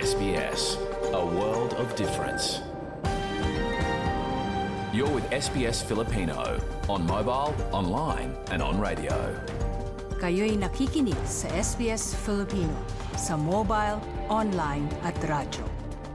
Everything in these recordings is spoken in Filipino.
SBS, a world of difference. You're with SBS Filipino on mobile, online and on radio. Kayo'y nakikinig sa SBS Filipino sa mobile, online at radyo.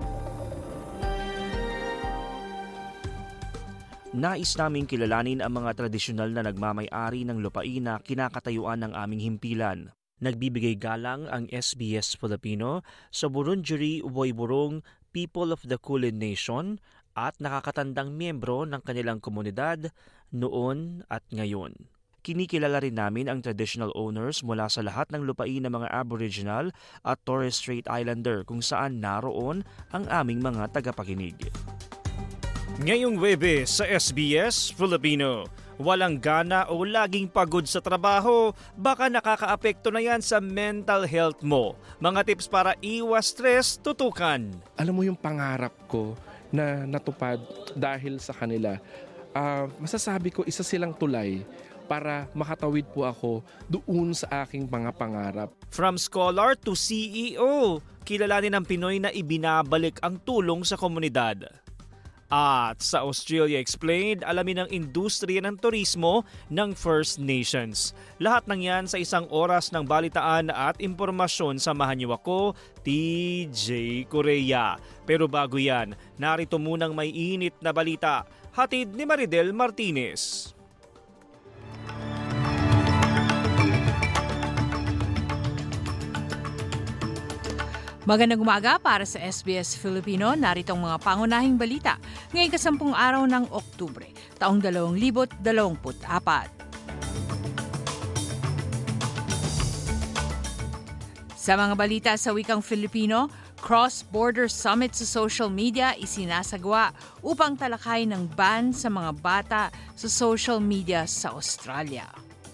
Nais naming kilalanin ang mga tradisyonal na nagmamay-ari ng lupain na kinakatayuan ng aming himpilan. Nagbibigay galang ang SBS Filipino sa Wurundjeri Woiwurrung People of the Kulin Nation at nakakatandang miyembro ng kanilang komunidad noon at ngayon. Kinikilala rin namin ang traditional owners mula sa lahat ng lupain ng mga Aboriginal at Torres Strait Islander kung saan naroon ang aming mga tagapakinig. Ngayong Webes sa SBS Filipino, walang gana o laging pagod sa trabaho, baka nakakaapekto na yan sa mental health mo. Mga tips para iwas stress, tutukan. Alam mo yung pangarap ko na natupad dahil sa kanila. Masasabi ko isa silang tulay para makatawid po ako doon sa aking mga pangarap. From scholar to CEO, kilalanin ng Pinoy na ibinabalik ang tulong sa komunidad. At sa Australia Explained, alamin ang industriya ng turismo ng First Nations. Lahat ng yan sa isang oras ng balitaan at impormasyon. Samahan niyo ako, TJ Korea. Pero bago yan, narito munang may init na balita. Hatid ni Maridel Martinez. Magandang umaga para sa SBS Filipino. Narito ang mga pangunahing balita ngayong 10 araw ng Oktubre, taong 2024. Sa mga balita sa wikang Filipino, cross-border summit sa social media isinasagawa upang talakayin ng ban sa mga bata sa social media sa Australia.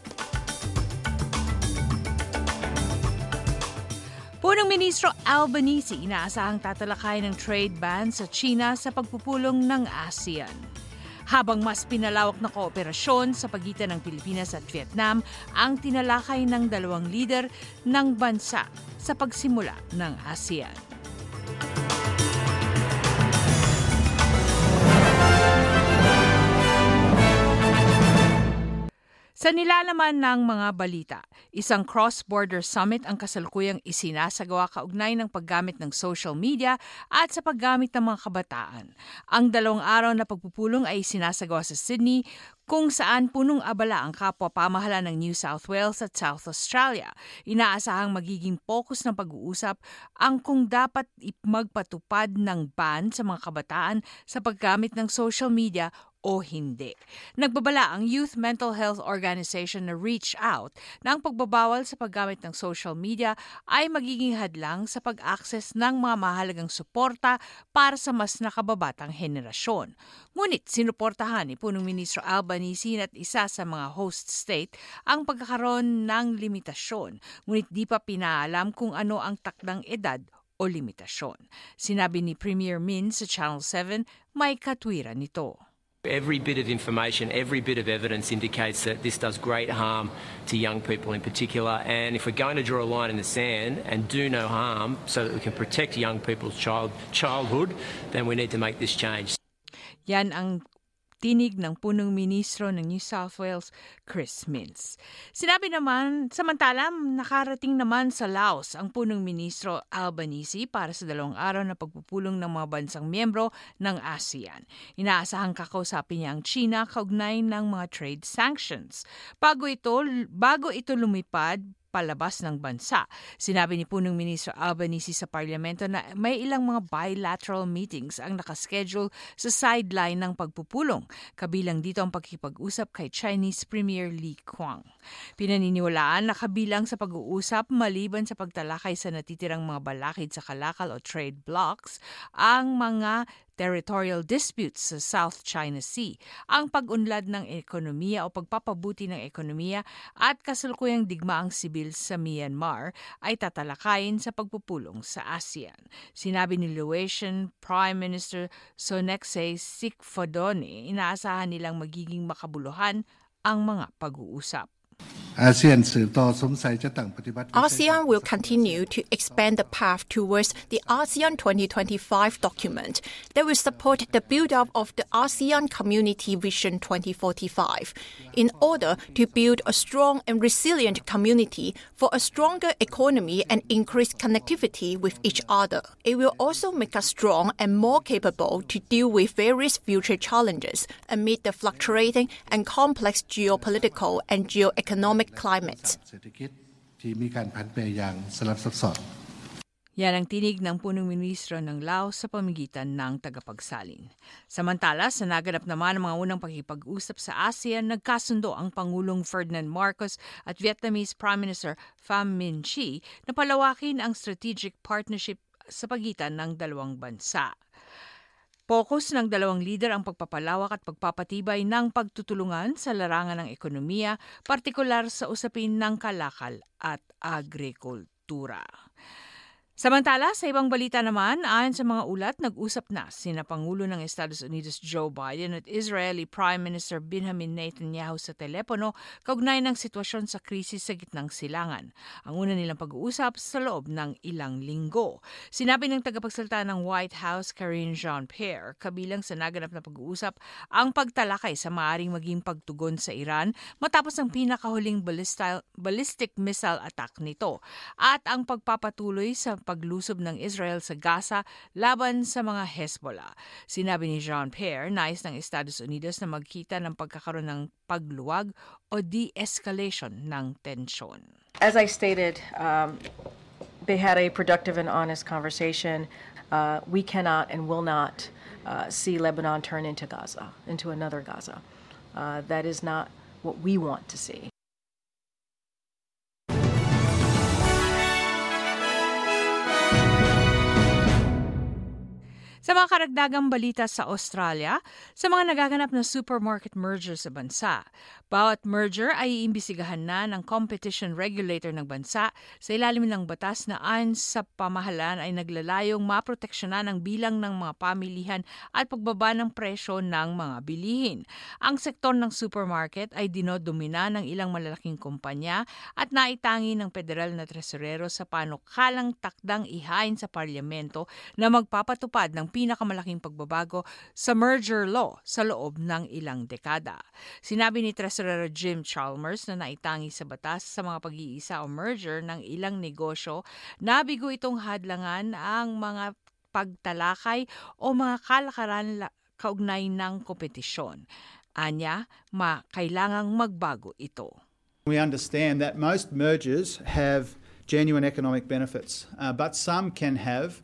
Punong Ministro Albanese inaasahang tatalakayin ng trade ban sa China sa pagpupulong ng ASEAN. Habang mas pinalawak na kooperasyon sa pagitan ng Pilipinas at Vietnam ang tinalakay ng dalawang lider ng bansa sa pagsimula ng ASEAN. Sa nilalaman ng mga balita, isang cross-border summit ang kasalukuyang isinasagawa kaugnay ng paggamit ng social media at sa paggamit ng mga kabataan. Ang 2 araw na pagpupulong ay isinasagawa sa Sydney, kung saan punong abala ang kapwa pamahalaan ng New South Wales at South Australia. Inaasahang magiging focus ng pag-uusap ang kung dapat magpatupad ng ban sa mga kabataan sa paggamit ng social media o hindi. Nagbabala ang Youth Mental Health Organization na Reach Out na ang pagbabawal sa paggamit ng social media ay magiging hadlang sa pag-access ng mga mahalagang suporta para sa mas nakababatang henerasyon. Ngunit sinuportahan ni Punong Ministro Albanese at isa sa mga host state ang pagkakaroon ng limitasyon, ngunit di pa pinaalam kung ano ang takdang edad o limitasyon. Sinabi ni Premier Min sa Channel 7, may katwiran nito. Every bit of information, every bit of evidence indicates that this does great harm to young people in particular. And if we're going to draw a line in the sand and do no harm so that we can protect young people's childhood, then we need to make this change. Yan ang tinig ng punong ministro ng New South Wales, Chris Minns. Sinabi naman, samantala nakarating naman sa Laos ang punong ministro Albanese para sa 2 araw na pagpupulong ng mga bansang miyembro ng ASEAN. Inaasahang kakausapin niya ang China kaugnay ng mga trade sanctions. Bago ito lumipad palabas ng bansa. Sinabi ni Punong Ministro Albanese sa parlamento na may ilang mga bilateral meetings ang nakaschedule sa sideline ng pagpupulong. Kabilang dito ang pagkipag-usap kay Chinese Premier Li Qiang. Pinaniniwalaan na kabilang sa pag-uusap maliban sa pagtalakay sa natitirang mga balakid sa kalakal o trade blocks, ang mga territorial disputes sa South China Sea, ang pag-unlad ng ekonomiya o pagpapabuti ng ekonomiya at kasalukuyang digmaang sibil sa Myanmar ay tatalakayin sa pagpupulong sa ASEAN. Sinabi ni Laotian Prime Minister Sonexay Sikfodone, inaasahan nilang magiging makabuluhan ang mga pag-uusap. ASEAN will continue to expand the path towards the ASEAN 2025 document that will support the build-up of the ASEAN Community Vision 2045 in order to build a strong and resilient community for a stronger economy and increased connectivity with each other. It will also make us strong and more capable to deal with various future challenges amid the fluctuating and complex geopolitical and geoeconomic climate. Yan ang tinig ng punong ministro ng Laos sa pamamagitan ng tagapagsalin. Samantala, sa naganap naman ang mga unang pakikipag-usap sa ASEAN, nagkasundo ang Pangulong Ferdinand Marcos at Vietnamese Prime Minister Pham Minh Chi na palawakin ang strategic partnership sa pagitan ng dalawang bansa. Focus ng dalawang lider ang pagpapalawak at pagpapatibay ng pagtutulungan sa larangan ng ekonomiya, partikular sa usapin ng kalakal at agrikultura. Samantala, sa ibang balita naman, ayon sa mga ulat, nag-usap na sina Pangulo ng Estados Unidos Joe Biden at Israeli Prime Minister Benjamin Netanyahu sa telepono kaugnay ng sitwasyon sa krisis sa gitnang silangan. Ang una nilang pag-uusap sa loob ng ilang linggo. Sinabi ng tagapagsalita ng White House, Karine Jean-Pierre, kabilang sa naganap na pag-uusap ang pagtalakay sa maaaring maging pagtugon sa Iran matapos ang pinakahuling ballistic missile attack nito at ang pagpapatuloy sa paglusob ng Israel sa Gaza laban sa mga Hezbollah. Sinabi ni Jean-Pierre, nais ng Estados Unidos na magkita ng pagkakaroon ng pagluwag o de-escalation ng tensyon. As I stated, they had a productive and honest conversation. We cannot and will not see Lebanon turn into Gaza, into another Gaza. That is not what we want to see. Sa mga karagdagang balita sa Australia, sa mga nagaganap na supermarket merger sa bansa, bawat merger ay iimbisigahan na ng competition regulator ng bansa sa ilalim ng batas na ayon sa pamahalaan ay naglalayong maproteksyonan ang bilang ng mga pamilihan at pagbaba ng presyo ng mga bilihin. Ang sektor ng supermarket ay dinodomina ng ilang malalaking kumpanya at naitangi ng federal na tresurero sa panukalang takdang ihain sa parlamento na magpapatupad ng pinakamalaking pagbabago sa merger law sa loob ng ilang dekada. Sinabi ni Treasurer Jim Chalmers na naitangi sa batas sa mga pag-iisa o merger ng ilang negosyo na bigo itong hadlangan ang mga pagtalakay o mga kalakaran kaugnay ng kompetisyon. Anya, kailangang magbago ito. We understand that most mergers have genuine economic benefits, but some can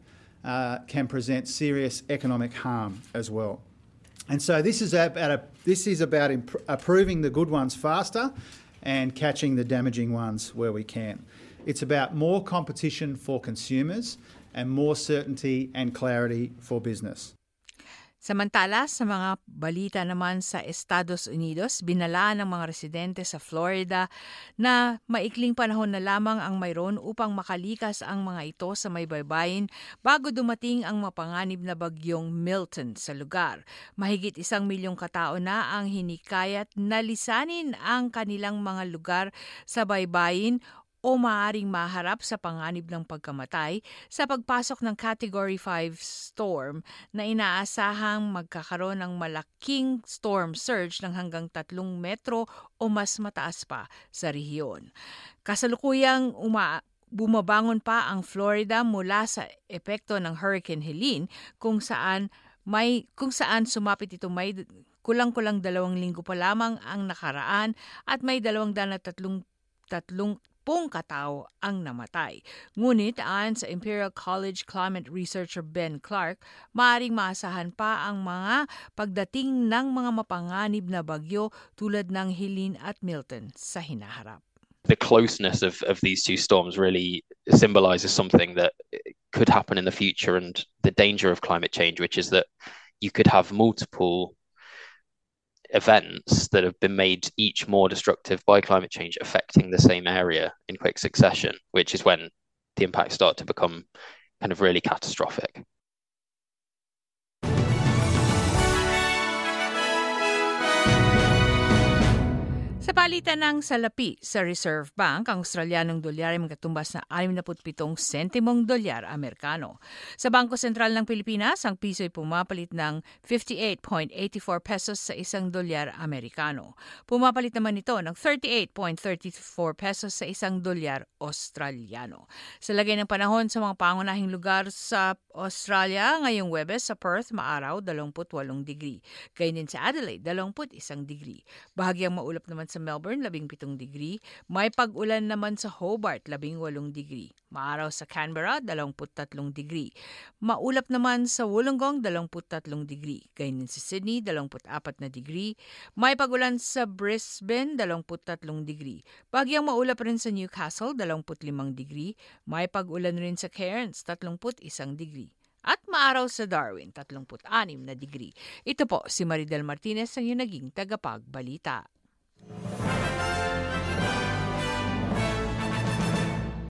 present serious economic harm as well. And so this is about approving the good ones faster and catching the damaging ones where we can. It's about more competition for consumers and more certainty and clarity for business. Samantala, sa mga balita naman sa Estados Unidos, binalaan ng mga residente sa Florida na maikling panahon na lamang ang mayroon upang makalikas ang mga ito sa may baybayin bago dumating ang mapanganib na bagyong Milton sa lugar. Mahigit 1 milyong katao na ang hinikayat na lisanin ang kanilang mga lugar sa baybayin o maaaring maharap sa panganib ng pagkamatay sa pagpasok ng Category 5 storm na inaasahang magkakaroon ng malaking storm surge ng hanggang 3 metro o mas mataas pa sa rehiyon. Kasalukuyang bumabangon pa ang Florida mula sa epekto ng Hurricane Helene kung saan sumapit ito may kulang-kulang 2 linggo pa lamang ang nakaraan at may 230 katao ang namatay. Ngunit ayon sa Imperial College climate researcher Ben Clark, maaaring maasahan pa ang mga pagdating ng mga mapanganib na bagyo tulad ng Helene at Milton sa hinaharap. The closeness of these two storms really symbolizes something that could happen in the future and the danger of climate change, which is that you could have multiple events that have been made each more destructive by climate change affecting the same area in quick succession, which is when the impacts start to become kind of really catastrophic. Sa palitan ng salapi sa Reserve Bank, ang Australianong dolyar ay magkatumbas na 67 sentimong dolyar Amerikano. Sa Bangko Sentral ng Pilipinas, ang piso ay pumapalit ng 58.84 pesos sa isang dolyar Amerikano. Pumapalit naman ito ng 38.34 pesos sa isang dolyar Australiano. Sa lagay ng panahon sa mga pangunahing lugar sa Australia, ngayong Huwebes sa Perth, maaraw 28 degree. Gayun din sa Adelaide, 21 degree. Bahagyang maulap naman sa Melbourne, 17 degree. May pag-ulan naman sa Hobart, 18 degree. Maaraw sa Canberra, 23 degree. Maulap naman sa Wollongong, 23 degree. Gayun din sa Sydney, 24 na degree. May pag-ulan sa Brisbane, 23 degree. Bahagyang maulap rin sa Newcastle, 25 degree. May pag-ulan rin sa Cairns, 31 degree. At maaraw sa Darwin, 36 na degree. Ito po si Maridel Martinez ang iyong naging tagapagbalita.